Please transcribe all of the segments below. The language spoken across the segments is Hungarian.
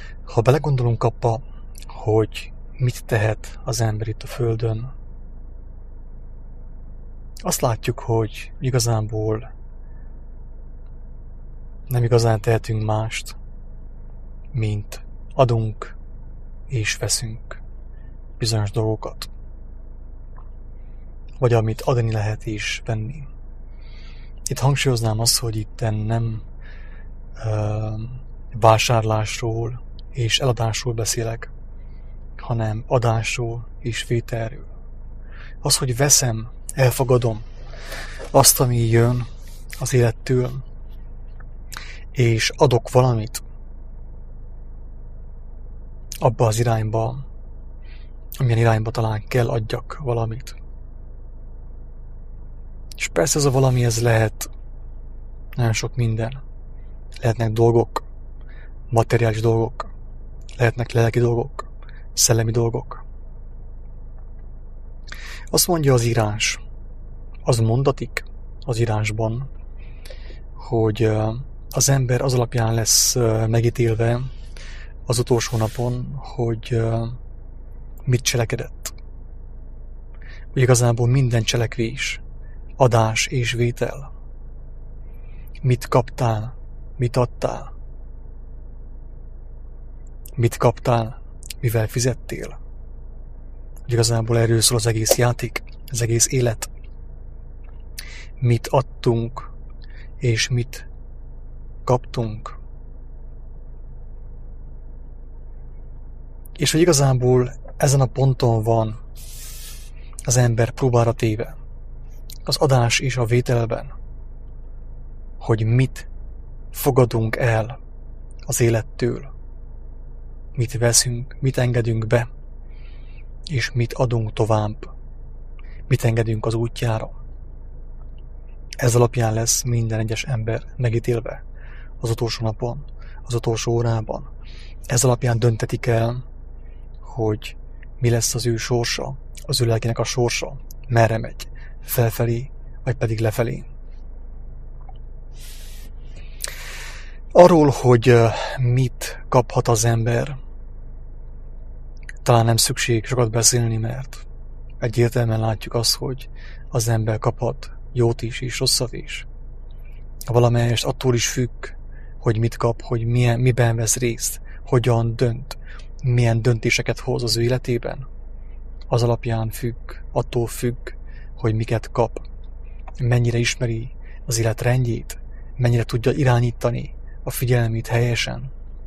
Ha belegondolunk abba, hogy mit tehet az ember itt a Földön, azt látjuk, hogy igazából nem igazán tehetünk mást, mint adunk és veszünk bizonyos dolgokat. Vagy amit adni lehet és venni. Itt hangsúlyoznám azt, hogy itt nem vásárlásról és eladásról beszélek, hanem adásról és vételről. Az, hogy veszem, elfogadom azt, ami jön az élettől, és adok valamit abba az irányba, amilyen irányba talán kell adjak valamit. És persze ez a valami, ez lehet nagyon sok minden. Lehetnek dolgok, materiális dolgok, lehetnek lelki dolgok, szellemi dolgok. Azt mondja az írás, az mondatik az írásban, hogy az ember az alapján lesz megítélve az utolsó napon, hogy mit cselekedett. Hogy igazából minden cselekvés, adás és vétel. Mit kaptál, mit adtál, mit kaptál, mivel fizettél. Hogy igazából erről szól az egész játék, az egész élet. Mit adtunk, és mit kaptunk. És hogy igazából ezen a ponton van az ember próbára téve, az adás és a vételben, hogy mit fogadunk el az élettől, mit veszünk, mit engedünk be, és mit adunk tovább, mit engedünk az útjára. Ez alapján lesz minden egyes ember megítélve az utolsó napon, az utolsó órában. Ez alapján döntetik el, hogy mi lesz az ő sorsa, az ő lelkének a sorsa, merre megy, felfelé, vagy pedig lefelé. Arról, hogy mit kaphat az ember, talán nem szükség sokat beszélni, mert egyértelműen látjuk azt, hogy az ember kaphat jót is és rosszat is. Valamelyest attól is függ, hogy mit kap, hogy miben vesz részt, hogyan dönt, milyen döntéseket hoz az ő életében. Az alapján attól függ, hogy miket kap, mennyire ismeri az élet rendjét, mennyire tudja irányítani a figyelmét helyesen,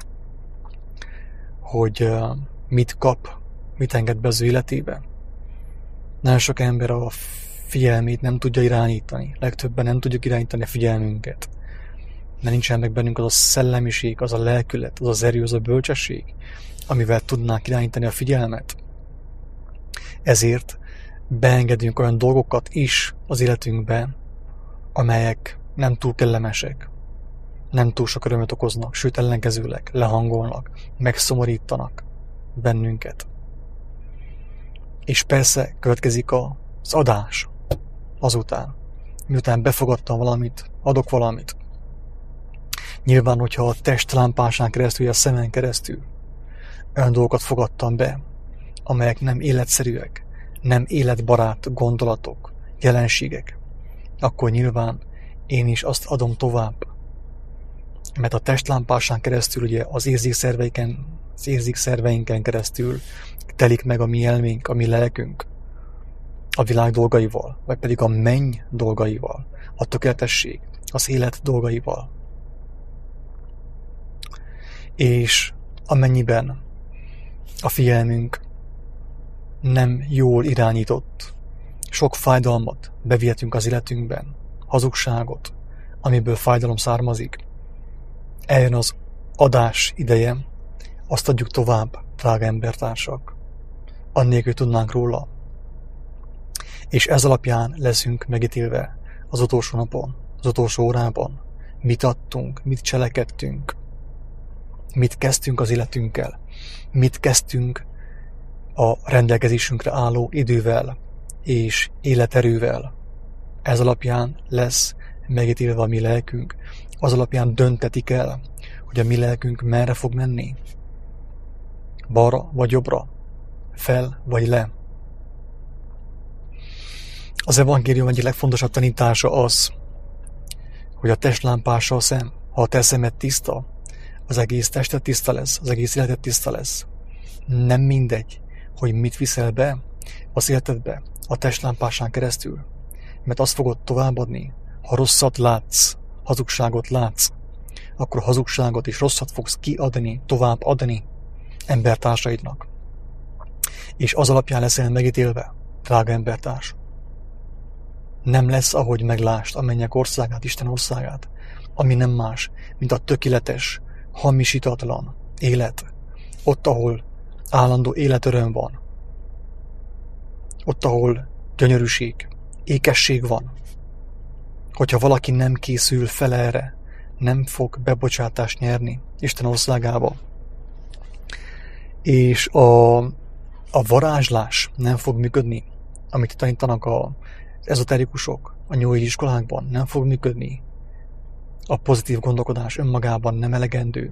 hogy mit kap, mit enged be az ő életébe. Nagyon sok ember a figyelmét nem tudja irányítani, legtöbben nem tudjuk irányítani a figyelmünket, mert nincsen meg bennünk az a szellemiség, az a lelkület, az az erő, az a bölcsesség, amivel tudnánk irányítani a figyelmet. Ezért beengedünk olyan dolgokat is az életünkbe, amelyek nem túl kellemesek, nem túl sok örömöt okoznak, sőt ellenkezőleg lehangolnak, megszomorítanak bennünket. És persze következik az adás azután, miután befogadtam valamit, adok valamit. Nyilván, hogyha a testlámpásán keresztül, a szemen keresztül olyan dolgokat fogadtam be, amelyek nem életszerűek, nem életbarát gondolatok, jelenségek, akkor nyilván én is azt adom tovább. Mert a testlámpásán keresztül, ugye az érzékszerveinken keresztül telik meg a mi elménk, a mi lelkünk a világ dolgaival, vagy pedig a menny dolgaival, a tökéletesség, az élet dolgaival. És amennyiben a figyelmünk nem jól irányított, sok fájdalmat bevihetünk az életünkben, hazugságot, amiből fájdalom származik, eljön az adás ideje, azt adjuk tovább, drága embertársak, annélkül tudnánk róla. És ez alapján leszünk megítélve az utolsó napon, az utolsó órában, mit adtunk, mit cselekedtünk, mit kezdtünk az életünkkel, mit kezdtünk a rendelkezésünkre álló idővel és életerővel. Ez alapján lesz megítélve a mi lelkünk, az alapján döntetik el, hogy a mi lelkünk merre fog menni. balra vagy jobbra, fel vagy le. Az evangélium egyik legfontosabb tanítása az, hogy a test lámpása a szem. Ha a te szemed tiszta, az egész tested tiszta lesz, az egész életed tiszta lesz. Nem mindegy, hogy mit viszel be az életedbe a test lámpásán keresztül, mert azt fogod továbbadni, ha rosszat látsz, hazugságot látsz, akkor hazugságot és rosszat fogsz kiadni, továbbadni embertársaidnak. És az alapján leszel megítélve, drága embertárs. Nem lesz, ahogy meglást a mennyek országát, Isten országát, ami nem más, mint a tökéletes, hamisítatlan élet. Ott, ahol állandó életöröm van. Ott, ahol gyönyörűség, ékesség van. Hogyha valaki nem készül fel erre, nem fog bebocsátást nyerni Isten országába. És a varázslás nem fog működni, amit tanítanak az ezoterikusok a New Age iskolákban, nem fog működni. A pozitív gondolkodás önmagában nem elegendő,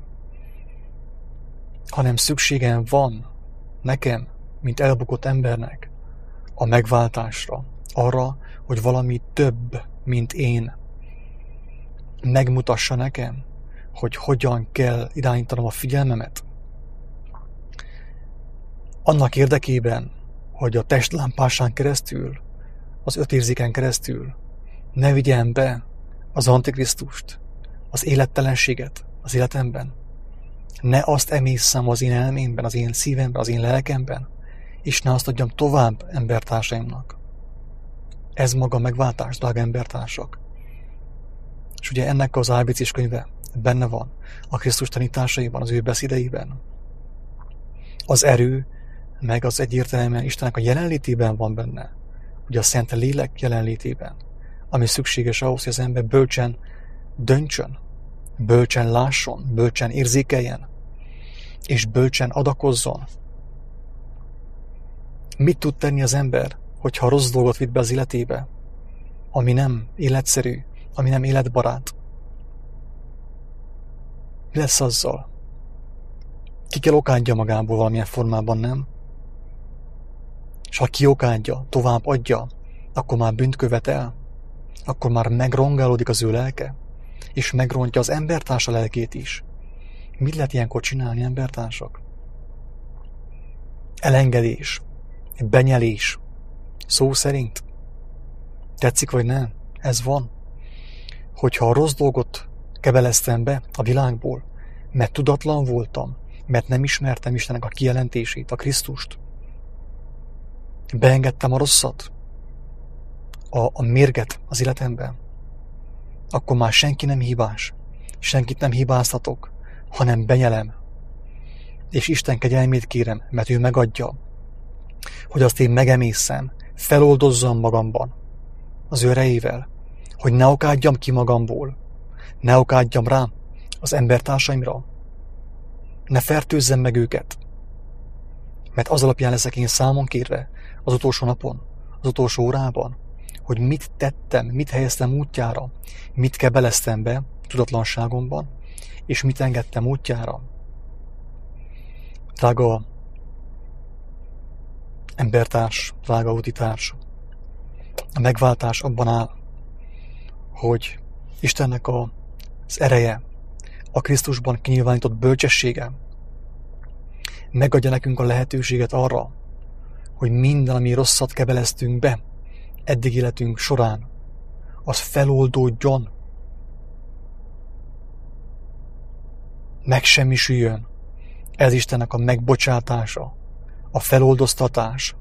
hanem szükségem van nekem, mint elbukott embernek, a megváltásra, arra, hogy valami több, mint én megmutassa nekem, hogy hogyan kell irányítanom a figyelmemet. Annak érdekében, hogy a testlámpásán keresztül, az 5 érzéken keresztül ne vigyem be az Antikrisztust, az élettelenséget az életemben. Ne azt emésszem az én elmémben, az én szívemben, az én lelkemben, és ne azt adjam tovább embertársaimnak. Ez maga megváltás, drága embertársak. És ugye ennek az ABC-s könyve benne van a Krisztus tanításaiban, az ő beszédeiben. Az erő, meg az egyértelműen Istennek a jelenlétében van benne, ugye a Szent Lélek jelenlétében, ami szükséges ahhoz, hogy az ember bölcsen döntsön, bölcsen lásson, bölcsen érzékeljen, és bölcsen adakozzon. Mit tud tenni az ember, hogyha rossz dolgot vitt be az életébe, ami nem életszerű, ami nem életbarát? Mi lesz azzal? Ki kell okádja magából valamilyen formában, nem? És ha kiokádja, tovább adja, akkor már bűnt követel, akkor már megrongálódik az ő lelke, és megrontja az embertársa lelkét is. Mit lehet ilyenkor csinálni, embertársak? Elengedés, benyelés, szó szerint. Tetszik vagy nem? Ez van. Hogyha a rossz dolgot kebeleztem be a világból, mert tudatlan voltam, mert nem ismertem Istennek a kijelentését, a Krisztust, beengedtem a rosszat, a mérget az életemben, akkor már senki nem hibás, senkit nem hibáztatok, hanem benyelem. És Isten kegyelmét kérem, mert ő megadja, hogy azt én megemészem, feloldozzam magamban az ő erejével, hogy ne okádjam ki magamból, ne okádjam rá az embertársaimra, ne fertőzzem meg őket, mert az alapján leszek én számon kérve az utolsó napon, az utolsó órában, hogy mit tettem, mit helyeztem útjára, mit kebeleztem be tudatlanságomban, és mit engedtem útjára. Drága embertárs, drága útitárs, a megváltás abban áll, hogy Istennek az ereje, a Krisztusban kinyilvánított bölcsessége megadja nekünk a lehetőséget arra, hogy minden, ami rosszat kebeleztünk be eddig életünk során, az feloldódjon, megsemmisüljön. Ez Istennek a megbocsátása, a feloldoztatás.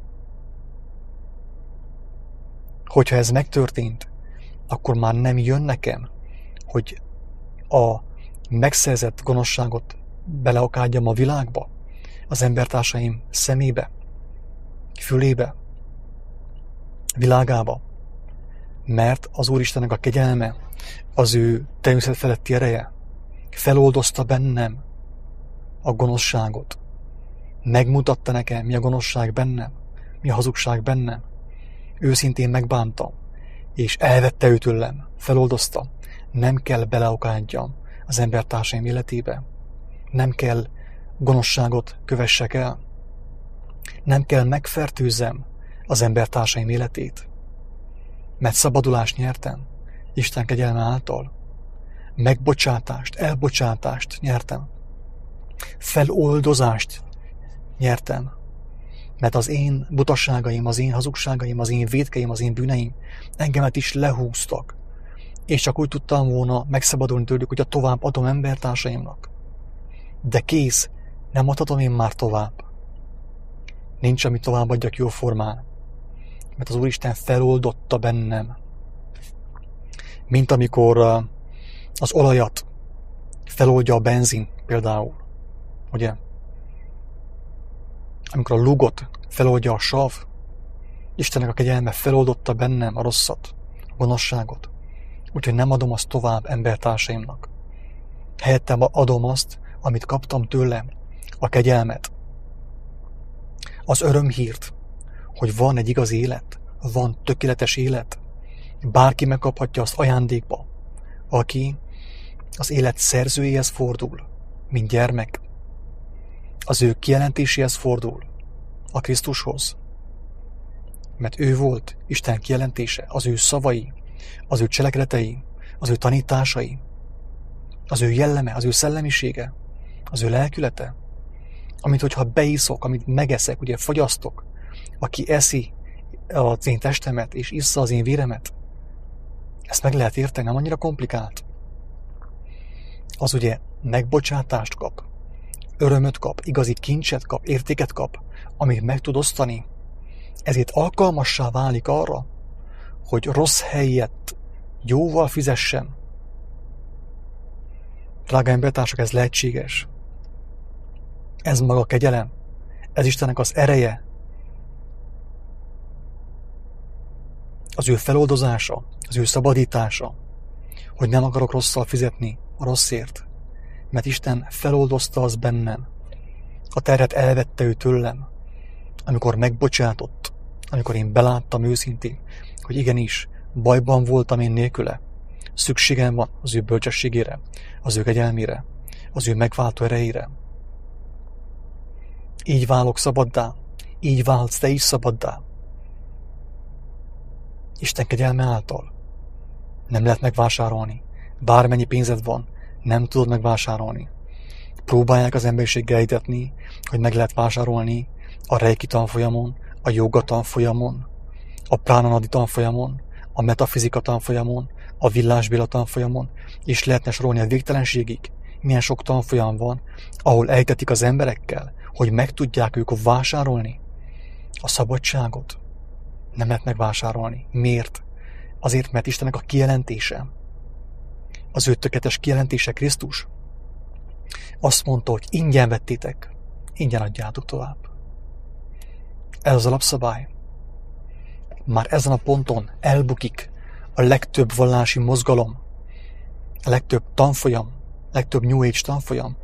Hogyha ez megtörtént, akkor már nem jön nekem, hogy a megszerzett gonoszságot beleakádjam a világba, az embertársaim szemébe, fülébe, világába. Mert az Úristennek a kegyelme, az ő természet feletti ereje feloldozta bennem a gonoszságot. Megmutatta nekem, mi a gonoszság bennem, mi a hazugság bennem. Őszintén megbántam, és elvette ő tőlem, feloldozta. Nem kell beleokádjam az embertársaim életébe. Nem kell gonoszságot kövessek el. Nem kell megfertőzzem az embertársaim életét, mert szabadulást nyertem Isten kegyelme által. Megbocsátást, elbocsátást nyertem. Feloldozást nyertem. Mert az én butaságaim, az én hazugságaim, az én vétkeim, az én bűneim engemet is lehúztak. És csak úgy tudtam volna megszabadulni tőlük, hogy a tovább adom embertársaimnak. De kész, nem adhatom én már tovább. Nincs, amit tovább adjak jó formán. Mert az Úristen feloldotta bennem. Mint amikor az olajat feloldja a benzin például. Ugye? Amikor a lugot feloldja a sav, Istennek a kegyelme feloldotta bennem a rosszat, a gonoszságot. Úgyhogy nem adom azt tovább embertársaimnak. Helyette adom azt, amit kaptam tőlem, a kegyelmet. Az örömhírt, hogy van egy igaz élet, van tökéletes élet. Bárki megkaphatja azt ajándékba, aki az élet szerzőjéhez fordul, mint gyermek. Az ő kijelentéséhez fordul, a Krisztushoz. Mert ő volt Isten kijelentése, az ő szavai, az ő cselekedetei, az ő tanításai, az ő jelleme, az ő szellemisége, az ő lelkülete. Amit, hogyha beiszok, amit megeszek, ugye fogyasztok, aki eszi az én testemet és issza az én véremet, ezt meg lehet érteni, nem annyira komplikált. Az ugye megbocsátást kap, örömöt kap, igazi kincset kap, értéket kap, amit meg tud osztani. Ezért alkalmassá válik arra, hogy rossz helyett jóval fizessen. Drága embertársak, ez lehetséges. Ez maga a kegyelem. Ez Istennek az ereje. Az ő feloldozása, az ő szabadítása, hogy nem akarok rosszal fizetni a rosszért, mert Isten feloldozta az bennem. A terhet elvette ő tőlem, amikor megbocsátott, amikor én beláttam őszintén, hogy igenis, bajban voltam én nélküle. Szükségem van az ő bölcsességére, az ő kegyelmére, az ő megváltó erejére. Így válok szabaddá, így válsz te is szabaddá. Isten kegyelme által. Nem lehet megvásárolni. Bármennyi pénzed van, nem tudod megvásárolni. Próbálják az emberiséggel hitetni, hogy meg lehet vásárolni a reiki tanfolyamon, a joga tanfolyamon, a pránanadi tanfolyamon, a metafizika tanfolyamon, a villásbéla tanfolyamon, és lehetne sorolni a végtelenségig. Milyen sok tanfolyam van, ahol ejtetik az emberekkel, hogy meg tudják ők vásárolni a szabadságot. Nem lehet megvásárolni. Miért? Azért, mert Istennek a kijelentése, az ő tökéletes kijelentése Krisztus, azt mondta, hogy ingyen vettétek, ingyen adjátok tovább. Ez az alapszabály. Már ezen a ponton elbukik a legtöbb vallási mozgalom, a legtöbb tanfolyam, legtöbb New Age tanfolyam.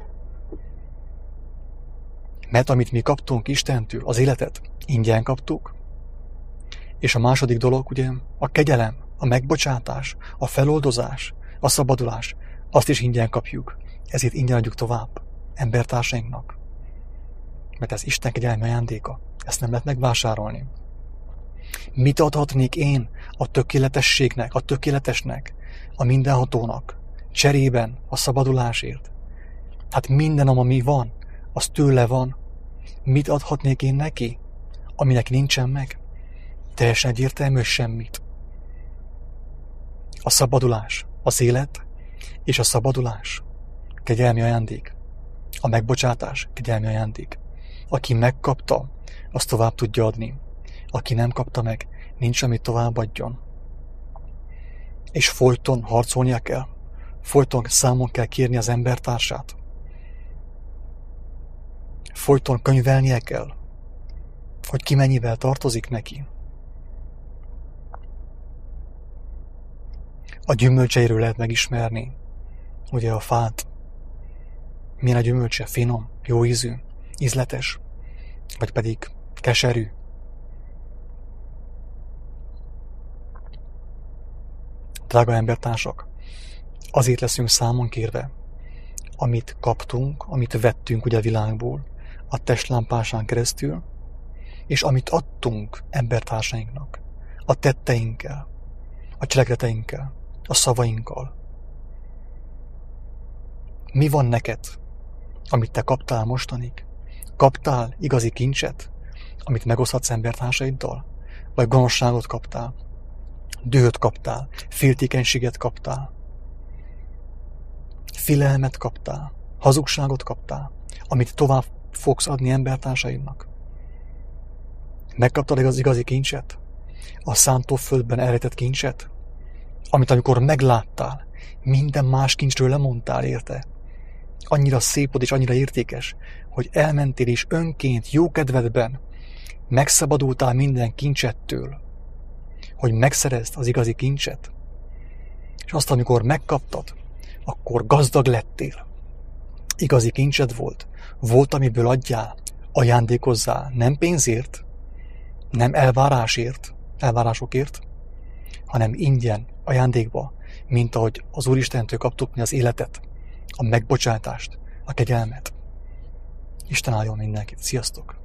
Mert amit mi kaptunk Istentől, az életet, ingyen kaptuk. És a második dolog, ugye, a kegyelem, a megbocsátás, a feloldozás, a szabadulás, azt is ingyen kapjuk. Ezért ingyen adjuk tovább embertársainknak. Mert ez Isten kegyelmi ajándéka. Ezt nem lehet megvásárolni. Mit adhatnék én a tökéletességnek, a tökéletesnek, a mindenhatónak, cserében a szabadulásért? Hát minden, ami van, az tőle van. Mit adhatnék én neki, aminek nincsen meg? Teljesen egyértelmű, semmit. A szabadulás, az élet és a szabadulás kegyelmi ajándék. A megbocsátás kegyelmi ajándék. Aki megkapta, azt tovább tudja adni. Aki nem kapta meg, nincs, amit továbbadjon. És folyton harcolnia kell. Folyton számon kell kérni az embertársát. Folyton könyvelnie kell, hogy ki mennyivel tartozik neki. A gyümölcseiről lehet megismerni, ugye a fát. Milyen a gyümölcse? Finom, jó ízű, ízletes, vagy pedig keserű. Drága embertársak, azért leszünk számon kérve amit kaptunk, amit vettünk ugye a világból, a testlámpásán keresztül, és amit adtunk embertársainknak, a tetteinkkel, a cselekedeteinkkel, a szavainkkal. Mi van neked, amit te kaptál mostanig? Kaptál igazi kincset, amit megoszthatsz embertársaiddal? Vagy gonoszságot kaptál? Dühöt kaptál? Féltékenységet kaptál? Félelmet kaptál? Hazugságot kaptál? Amit tovább fogsz adni embertársaidnak? Megkaptad az igazi kincset? A szántóföldben elrejtett kincset? Amit amikor megláttál, minden más kincsről lemondtál érte? Annyira szép volt és annyira értékes, hogy elmentél és önként, jókedvedben megszabadultál minden kincsettől, hogy megszerezd az igazi kincset. És azt, amikor megkaptad, akkor gazdag lettél. Igazi kincsed volt, amiből adjál, ajándékozzál, nem pénzért, nem elvárásokért, hanem ingyen, ajándékba, mint ahogy az Úristentől kaptuk mi az életet, a megbocsátást, a kegyelmet. Isten áldjon mindenkit. Sziasztok!